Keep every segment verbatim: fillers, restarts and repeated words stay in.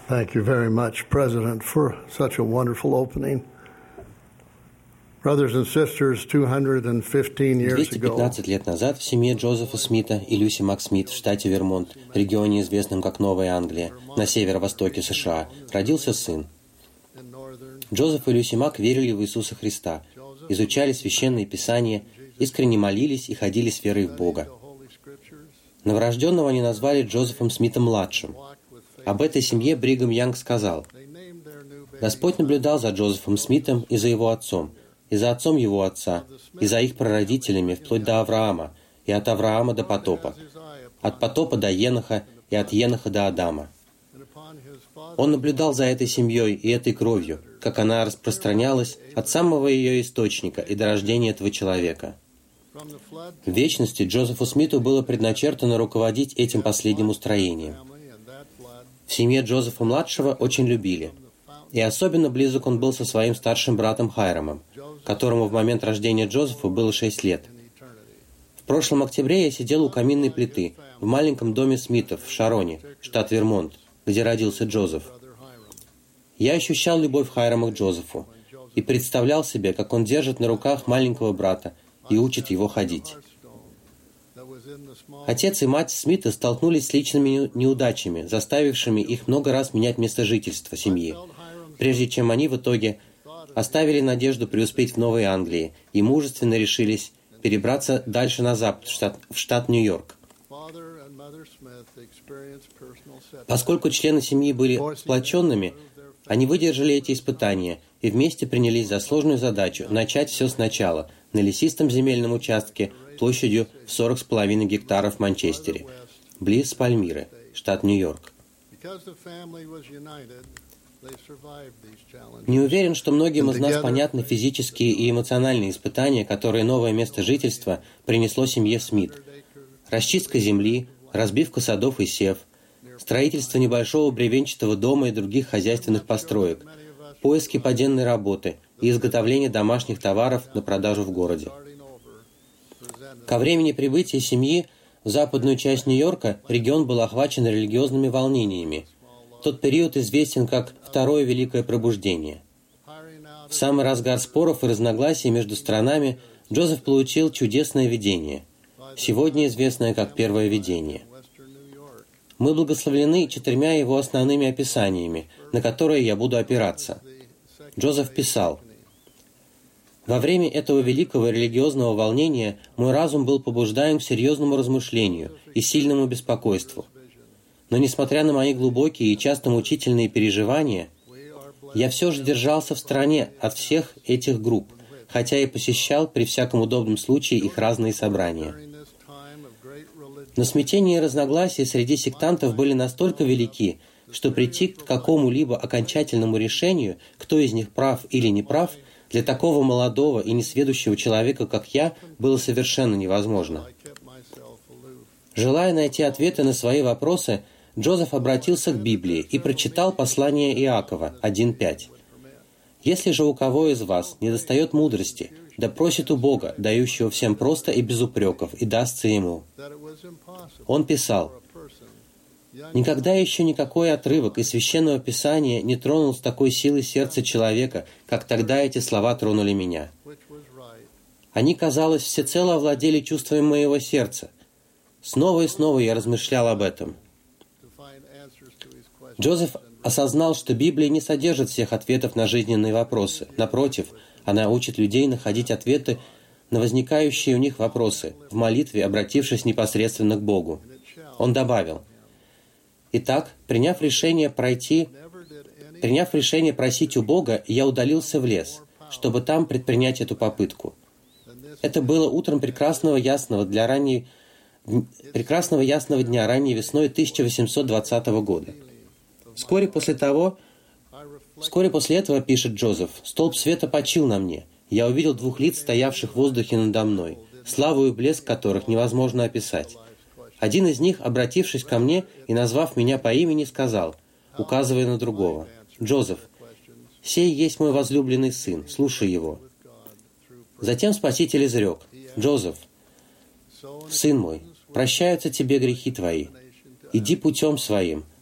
Thank you very much, President, for such a wonderful opening. Brothers and sisters, two hundred fifteen years двести ago, пятнадцать лет назад в семье Джозефа Смита и Люси Максмит в штате Вермонт, регионе, известном как Новая Англия, на северо-востоке США, родился сын. Джозеф и Люси Мак верили в Иисуса Христа, изучали священные писания, искренне молились и ходили с верой в Бога. Новорожденного они назвали Джозефом Смитом-младшим. Об этой семье Бригам Янг сказал: «Господь наблюдал за Джозефом Смитом и за его отцом, и за отцом его отца, и за их прародителями, вплоть до Авраама, и от Авраама до потопа, от потопа до Еноха, и от Еноха до Адама. Он наблюдал за этой семьей и этой кровью, как она распространялась от самого ее источника и до рождения этого человека. В вечности Джозефу Смиту было предначертано руководить этим последним устроением. В семье Джозефа-младшего очень любили, и особенно близок он был со своим старшим братом Хайрамом, которому в момент рождения Джозефа было шесть лет. В прошлом октябре я сидел у каминной плиты в маленьком доме Смитов в Шароне, штат Вермонт, где родился Джозеф. Я ощущал любовь Хайрама к Джозефу и представлял себе, как он держит на руках маленького брата и учит его ходить. Отец и мать Смита столкнулись с личными неудачами, заставившими их много раз менять место жительства семьи, прежде чем они в итоге оставили надежду преуспеть в Новой Англии и мужественно решились перебраться дальше на запад, в штат, в штат Нью-Йорк. Поскольку члены семьи были сплоченными, они выдержали эти испытания и вместе принялись за сложную задачу начать все сначала на лесистом земельном участке площадью в сорок с половиной гектаров в Манчестере, близ Пальмиры, штат Нью-Йорк. Не уверен, что многим из нас понятны физические и эмоциональные испытания, которые новое место жительства принесло семье Смит. Расчистка земли, разбивка садов и сев, строительство небольшого бревенчатого дома и других хозяйственных построек, поиски подземной работы и изготовление домашних товаров на продажу в городе. Ко времени прибытия семьи в западную часть Нью-Йорка регион был охвачен религиозными волнениями. Тот период известен как Второе Великое Пробуждение. В самый разгар споров и разногласий между странами Джозеф получил чудесное видение, сегодня известное как Первое видение. Мы благословлены четырьмя его основными описаниями, на которые я буду опираться. Джозеф писал: «Во время этого великого религиозного волнения мой разум был побуждаем к серьезному размышлению и сильному беспокойству. Но, несмотря на мои глубокие и часто мучительные переживания, я все же держался в стороне от всех этих групп, хотя и посещал при всяком удобном случае их разные собрания. Но смятения и разногласия среди сектантов были настолько велики, что прийти к какому-либо окончательному решению, кто из них прав или не прав, для такого молодого и несведущего человека, как я, было совершенно невозможно. Желая найти ответы на свои вопросы, Джозеф обратился к Библии и прочитал послание Иакова один пять. «Если же у кого из вас недостает мудрости, да просит у Бога, дающего всем просто и без упреков, и дастся ему». Он писал: «Никогда еще никакой отрывок из Священного Писания не тронул с такой силой сердце человека, как тогда эти слова тронули меня. Они, казалось, всецело овладели чувствами моего сердца. Снова и снова я размышлял об этом». Джозеф осознал, что Библия не содержит всех ответов на жизненные вопросы. Напротив, она учит людей находить ответы на возникающие у них вопросы в молитве, обратившись непосредственно к Богу. Он добавил: «Итак, приняв решение пройти, приняв решение просить у Бога, я удалился в лес, чтобы там предпринять эту попытку. Это было утром прекрасного ясного для ранней, прекрасного ясного дня ранней весной тысяча восемьсот двадцатого года. Вскоре после того, вскоре после этого, пишет Джозеф, столб света почил на мне. Я увидел двух лиц, стоявших в воздухе надо мной, славу и блеск которых невозможно описать. Один из них, обратившись ко мне и назвав меня по имени, сказал, указывая на другого: «Джозеф, сей есть мой возлюбленный сын, слушай его». Затем Спаситель изрек: «Джозеф, сын мой, прощаются тебе грехи твои. Иди путем своим,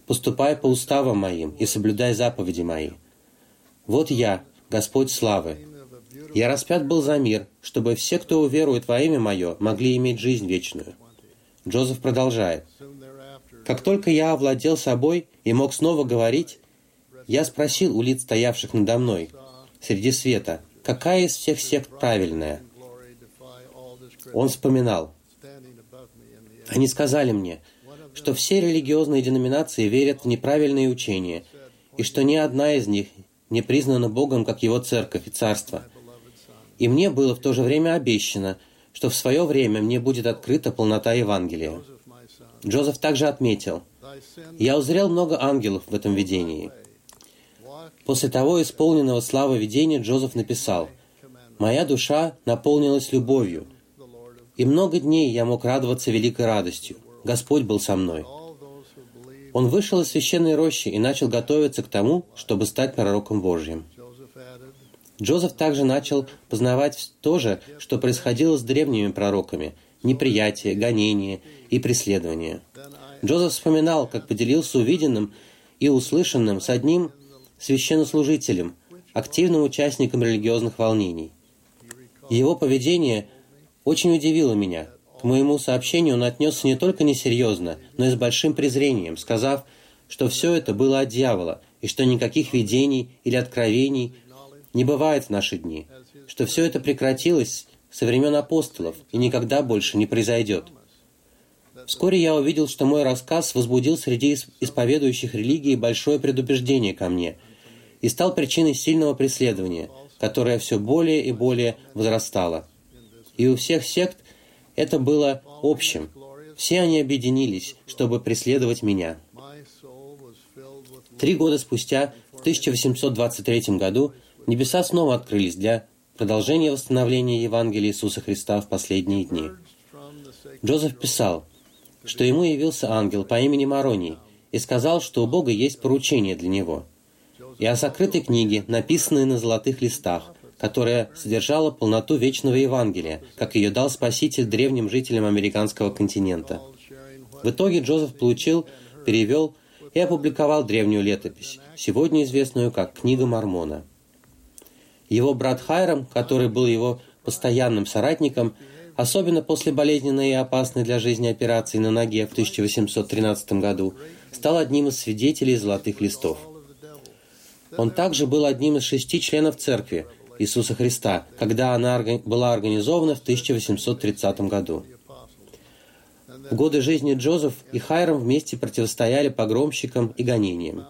поступай по уставам моим и соблюдай заповеди мои. Вот я, Господь славы. Я распят был за мир, чтобы все, кто уверует во имя мое, могли иметь жизнь вечную». Джозеф продолжает. «Как только я овладел собой и мог снова говорить, я спросил у лиц, стоявших надо мной, среди света, какая из всех сект правильная?» Он вспоминал. «Они сказали мне, что все религиозные деноминации верят в неправильные учения, и что ни одна из них не признана Богом как Его церковь и царство. И мне было в то же время обещано, что в свое время мне будет открыта полнота Евангелия». Джозеф также отметил: «Я узрел много ангелов в этом видении». После того исполненного славы видения Джозеф написал: «Моя душа наполнилась любовью, и много дней я мог радоваться великой радостью. Господь был со мной». Он вышел из священной рощи и начал готовиться к тому, чтобы стать пророком Божьим. Джозеф также начал познавать то же, что происходило с древними пророками – неприятие, гонение и преследование. Джозеф вспоминал, как поделился увиденным и услышанным с одним священнослужителем, активным участником религиозных волнений. Его поведение очень удивило меня. К моему сообщению он отнесся не только несерьезно, но и с большим презрением, сказав, что все это было от дьявола, и что никаких видений или откровений не бывает в наши дни, что все это прекратилось со времен апостолов и никогда больше не произойдет. Вскоре я увидел, что мой рассказ возбудил среди исповедующих религии большое предубеждение ко мне и стал причиной сильного преследования, которое все более и более возрастало. И у всех сект это было общим. Все они объединились, чтобы преследовать меня. Три года спустя, в тысяча восемьсот двадцать третьем году, небеса снова открылись для продолжения восстановления Евангелия Иисуса Христа в последние дни. Джозеф писал, что ему явился ангел по имени Мороний и сказал, что у Бога есть поручение для него, и о сокрытой книге, написанной на золотых листах, которая содержала полноту вечного Евангелия, как ее дал Спаситель древним жителям американского континента. В итоге Джозеф получил, перевел и опубликовал древнюю летопись, сегодня известную как «Книга Мормона». Его брат Хайрам, который был его постоянным соратником, особенно после болезненной и опасной для жизни операции на ноге в тысяча восемьсот тринадцатом году, стал одним из свидетелей золотых листов. Он также был одним из шести членов Церкви Иисуса Христа, когда она была организована в тысяча восемьсот тридцатом году. В годы жизни Джозеф и Хайрам вместе противостояли погромщикам и гонениям.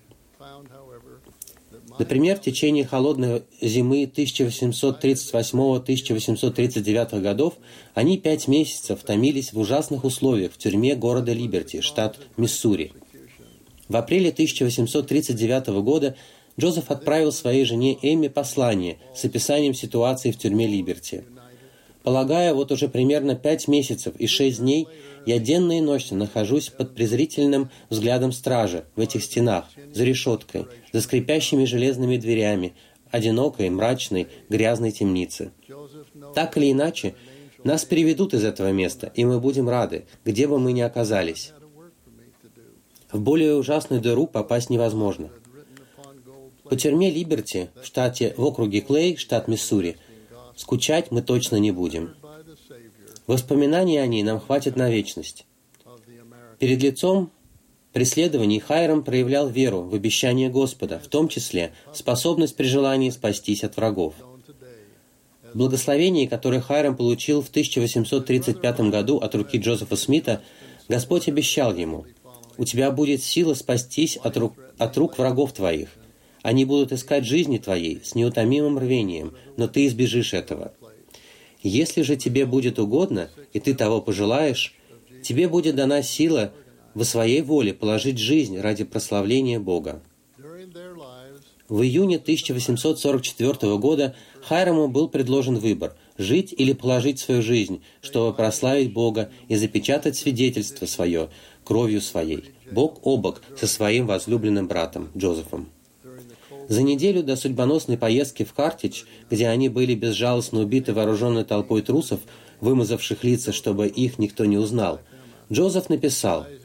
Например, в течение холодной зимы тысяча восемьсот тридцать восьмого — тысяча восемьсот тридцать девятого годов они пять месяцев томились в ужасных условиях в тюрьме города Либерти, штат Миссури. В апреле тысяча восемьсот тридцать девятого года Джозеф отправил своей жене Эмми послание с описанием ситуации в тюрьме Либерти. «Полагаю, вот уже примерно пять месяцев и шесть дней я денно и ночно нахожусь под презрительным взглядом стражи в этих стенах, за решеткой, за скрипящими железными дверями, одинокой, мрачной, грязной темницы. Так или иначе, нас переведут из этого места, и мы будем рады, где бы мы ни оказались. В более ужасную дыру попасть невозможно». По тюрьме Либерти в штате, в округе Клей, штат Миссури, скучать мы точно не будем. Воспоминаний о ней нам хватит на вечность. Перед лицом преследований Хайрам проявлял веру в обещание Господа, в том числе способность при желании спастись от врагов. В благословении, которое Хайрам получил в тысяча восемьсот тридцать пятом году от руки Джозефа Смита, Господь обещал ему: «У тебя будет сила спастись от рук, от рук врагов твоих. Они будут искать жизни твоей с неутомимым рвением, но ты избежишь этого. Если же тебе будет угодно, и ты того пожелаешь, тебе будет дана сила во своей воле положить жизнь ради прославления Бога». В июне тысяча восемьсот сорок четвёртого года Хайраму был предложен выбор – жить или положить свою жизнь, чтобы прославить Бога и запечатать свидетельство свое кровью своей, бок о бок со своим возлюбленным братом Джозефом. За неделю до судьбоносной поездки в Картидж, где они были безжалостно убиты вооруженной толпой трусов, вымазавших лица, чтобы их никто не узнал, Джозеф написал: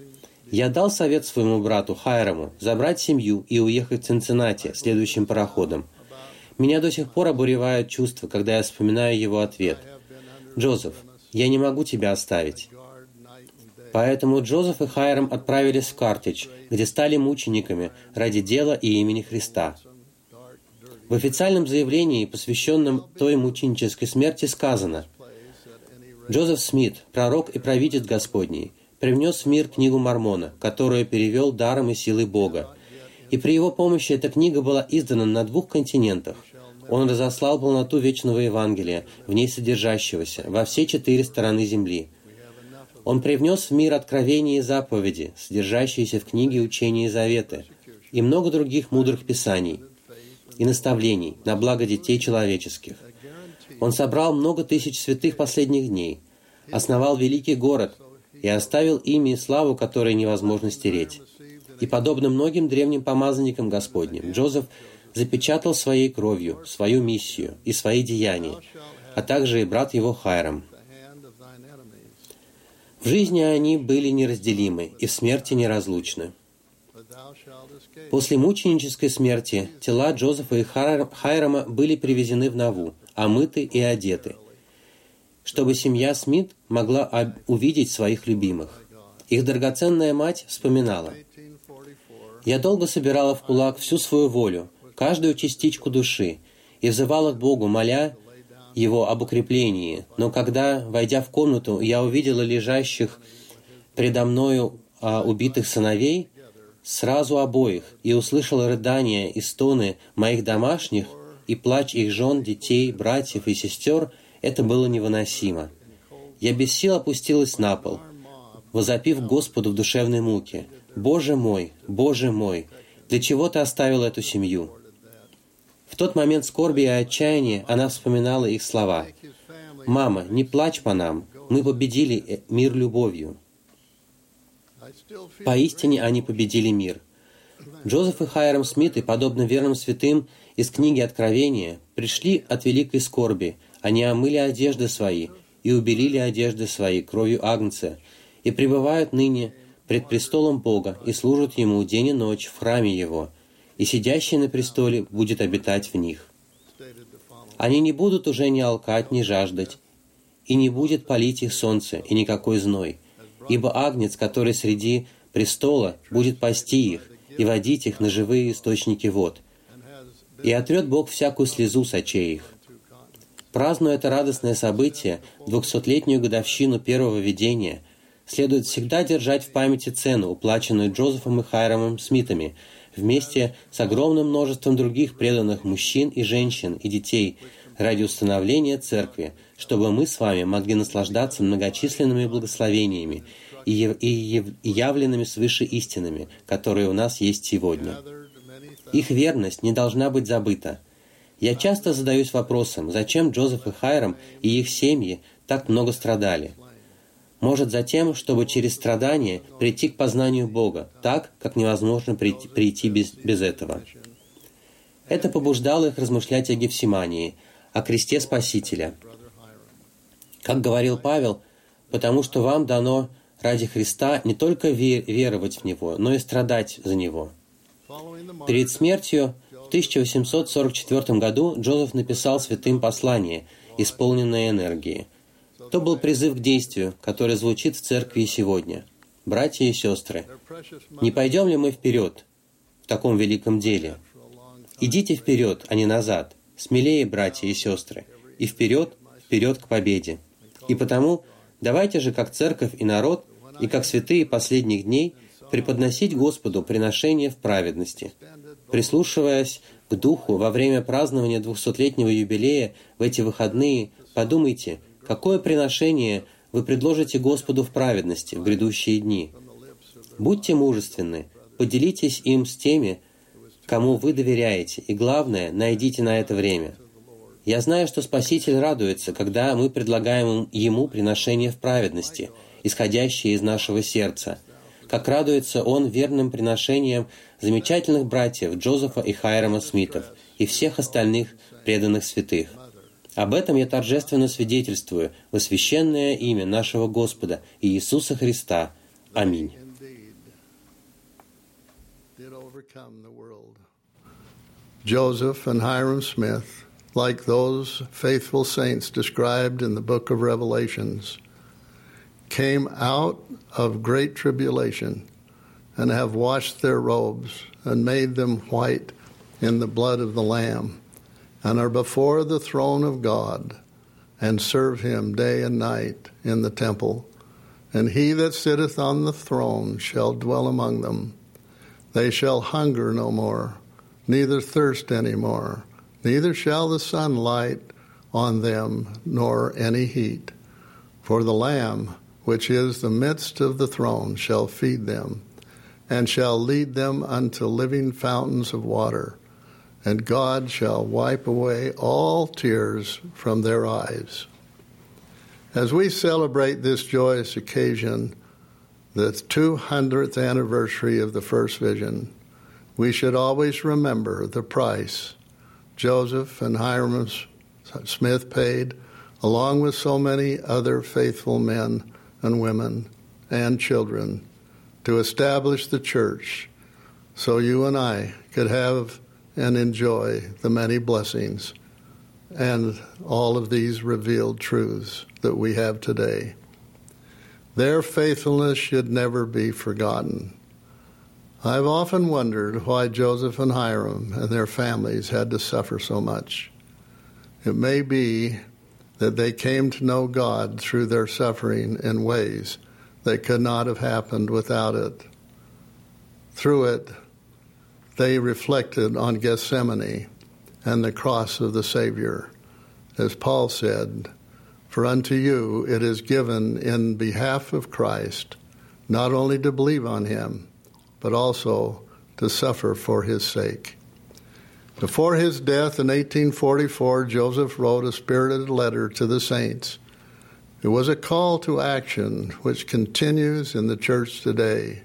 Я дал совет своему брату Хайраму забрать семью и уехать в Цинциннати следующим пароходом. Меня до сих пор обуревают чувства, когда я вспоминаю его ответ. «Джозеф, я не могу тебя оставить». Поэтому Джозеф и Хайрам отправились в Картридж, где стали мучениками ради дела и имени Христа. В официальном заявлении, посвященном той мученической смерти, сказано: «Джозеф Смит, пророк и провидец Господний, привнес в мир книгу Мормона, которую перевел даром и силой Бога. И при его помощи эта книга была издана на двух континентах. Он разослал полноту вечного Евангелия, в ней содержащегося, во все четыре стороны земли. Он привнес в мир откровения и заповеди, содержащиеся в книге Учения и Заветы, и много других мудрых писаний и наставлений на благо детей человеческих. Он собрал много тысяч святых последних дней, основал великий город и оставил имя и славу, которые невозможно стереть. И, подобно многим древним помазанникам Господним, Джозеф запечатал своей кровью свою миссию и свои деяния, а также и брат его Хайрам. В жизни они были неразделимы и в смерти неразлучны. После мученической смерти тела Джозефа и Хайрама были привезены в Наву, омыты и одеты, чтобы семья Смит могла увидеть своих любимых. Их драгоценная мать вспоминала: «Я долго собирала в кулак всю свою волю, каждую частичку души, и взывала к Богу, моля Его об укреплении. Но когда, войдя в комнату, я увидела лежащих предо мною а, убитых сыновей, сразу обоих, и услышала рыдания и стоны моих домашних, и плач их жен, детей, братьев и сестер, это было невыносимо. Я без сил опустилась на пол, возопив Господу в душевной муке: «Боже мой, Боже мой, для чего Ты оставил эту семью?» В тот момент скорби и отчаяния она вспоминала их слова: «Мама, не плачь по нам, мы победили мир любовью». Поистине они победили мир. Джозеф и Хайрам Смиты, подобно верным святым из книги Откровения, пришли от великой скорби. Они омыли одежды свои и убелили одежды свои кровью Агнца, и пребывают ныне пред престолом Бога и служат Ему день и ночь в храме Его, и сидящий на престоле будет обитать в них. Они не будут уже ни алкать, ни жаждать, и не будет палить их солнце и никакой зной, ибо Агнец, который среди престола, будет пасти их и водить их на живые источники вод, и отрет Бог всякую слезу с очей их». Празднуя это радостное событие, двухсотлетнюю годовщину первого видения, следует всегда держать в памяти цену, уплаченную Джозефом и Хайрамом Смитами, вместе с огромным множеством других преданных мужчин и женщин и детей ради установления Церкви, чтобы мы с вами могли наслаждаться многочисленными благословениями и, яв- и, яв- и явленными свыше истинами, которые у нас есть сегодня. Их верность не должна быть забыта. Я часто задаюсь вопросом, зачем Джозеф и Хайрам и их семьи так много страдали. Может, за тем, чтобы через страдания прийти к познанию Бога, так, как невозможно прийти, прийти без, без этого. Это побуждало их размышлять о Гефсимании, о кресте Спасителя. Как говорил Павел, потому что вам дано ради Христа не только вер- веровать в Него, но и страдать за Него. Перед смертью в тысяча восемьсот сорок четвёртом году Джозеф написал святым послание, исполненное энергии. То был призыв к действию, который звучит в церкви и сегодня. Братья и сестры, не пойдем ли мы вперед в таком великом деле? Идите вперед, а не назад. Смелее, братья и сестры, и вперед, вперед к победе. И потому давайте же, как церковь и народ, и как святые последних дней, преподносить Господу приношение в праведности, прислушиваясь к Духу во время празднования двухсотлетнего юбилея в эти выходные. Подумайте, какое приношение вы предложите Господу в праведности в грядущие дни. Будьте мужественны, поделитесь им с теми, кому вы доверяете, и главное, найдите на это время. Я знаю, что Спаситель радуется, когда мы предлагаем Ему приношение в праведности, исходящее из нашего сердца, как радуется Он верным приношением замечательных братьев Джозефа и Хайрама Смитов и всех остальных преданных святых. Об этом я торжественно свидетельствую во священное имя нашего Господа и Иисуса Христа. Аминь. did overcome the world. Joseph and Hyrum Smith, like those faithful saints described in the book of Revelations, came out of great tribulation and have washed their robes and made them white in the blood of the Lamb, and are before the throne of God, and serve him day and night in the temple. And he that sitteth on the throne shall dwell among them. They shall hunger no more, neither thirst any more, neither shall the sun light on them, nor any heat. For the Lamb, which is the midst of the throne, shall feed them, and shall lead them unto living fountains of water. And God shall wipe away all tears from their eyes. As we celebrate this joyous occasion, the two hundredth anniversary of the first vision, we should always remember the price Joseph and Hyrum Smith paid, along with so many other faithful men and women and children, to establish the church so you and I could have and enjoy the many blessings and all of these revealed truths that we have today. Their faithfulness should never be forgotten. I've often wondered why Joseph and Hyrum and their families had to suffer so much. It may be that they came to know God through their suffering in ways that could not have happened without it. Through it, they reflected on Gethsemane and the cross of the Savior. As Paul said, "For unto you it is given in behalf of Christ, not only to believe on him, but also to suffer for his sake." Before his death in eighteen forty-four, Joseph wrote a spirited letter to the saints. It was a call to action which continues in the church today.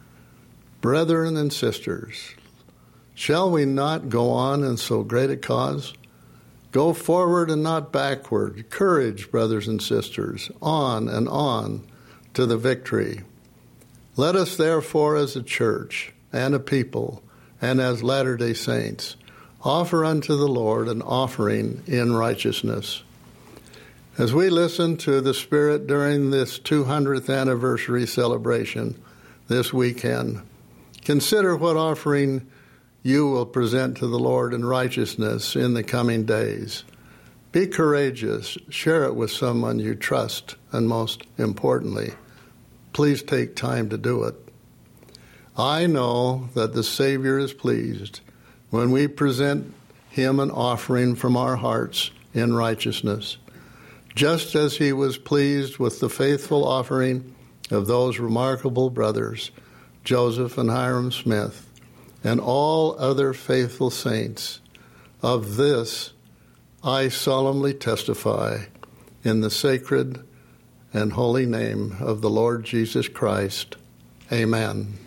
Brethren and sisters, shall we not go on in so great a cause? Go forward and not backward. Courage, brothers and sisters, on and on to the victory. Let us therefore as a church and a people and as Latter-day Saints offer unto the Lord an offering in righteousness. As we listen to the Spirit during this two hundredth anniversary celebration this weekend, consider what offering you will present to the Lord in righteousness in the coming days. Be courageous. Share it with someone you trust, and most importantly, please take time to do it. I know that the Savior is pleased when we present him an offering from our hearts in righteousness, just as he was pleased with the faithful offering of those remarkable brothers, Joseph and Hyrum Smith, and all other faithful saints. Of this I solemnly testify in the sacred and holy name of the Lord Jesus Christ. Amen.